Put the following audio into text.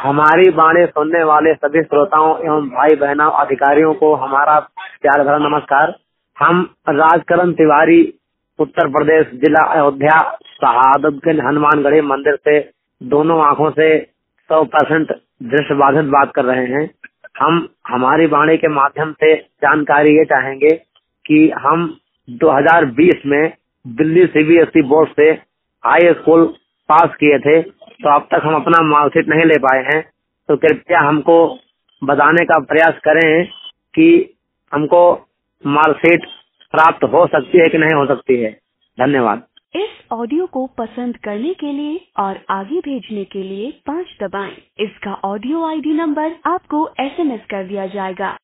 हमारी वाणी सुनने वाले सभी श्रोताओं एवं भाई बहनों अधिकारियों को हमारा प्यार भरा नमस्कार। हम राजकरण तिवारी उत्तर प्रदेश जिला अयोध्या शहादतगंज हनुमानगढ़ी मंदिर से दोनों आंखों से 100% दृष्टि बाधित बात कर रहे हैं। हम हमारी वाणी के माध्यम से जानकारी ये चाहेंगे कि हम 2020 में दिल्ली सीबीएसई बोर्ड से हाई स्कूल पास किए थे, तो अब तक हम अपना मार्कशीट नहीं ले पाए हैं। तो कृपया हमको बताने का प्रयास करें कि हमको मार्कशीट प्राप्त हो सकती है कि नहीं हो सकती है। धन्यवाद। इस ऑडियो को पसंद करने के लिए और आगे भेजने के लिए 5 दबाएं। इसका ऑडियो आईडी नंबर आपको SMS कर दिया जाएगा।